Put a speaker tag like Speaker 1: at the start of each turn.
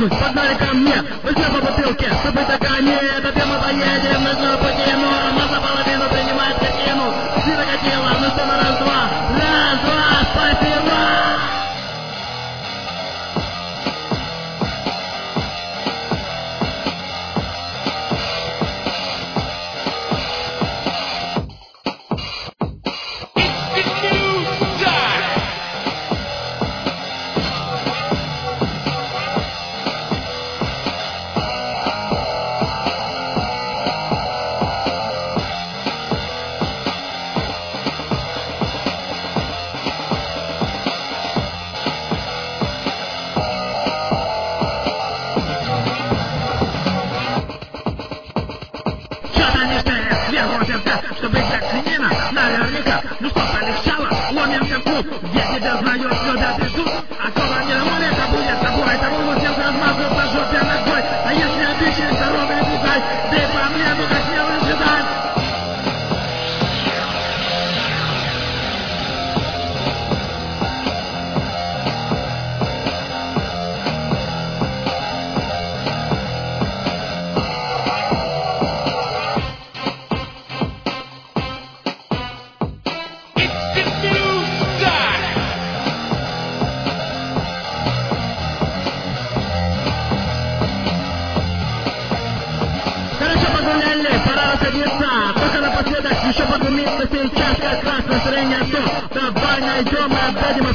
Speaker 1: пусть погнали ко мне. Возьмем по бутылке, чтобы стакане. Допьем и поедем на свою путину. Масса половину принимает картину. Ты накатила, ну что на раз-два. Раз-два, спасибо! Чтобы играть свинина, наверняка. Ну что, полегчало, ломимся в клуб, где тебя знают, сюда придут. А кола не рвали, это будет тобой. Того вот всех размазывают по жопе ногой. А если обещаешь здоровый бухай, ты по мне, ну как смело ожидать. Пора садиться, только напоследок еще подумиться. Сейчас как раз настроение то. Давай найдем и отдадим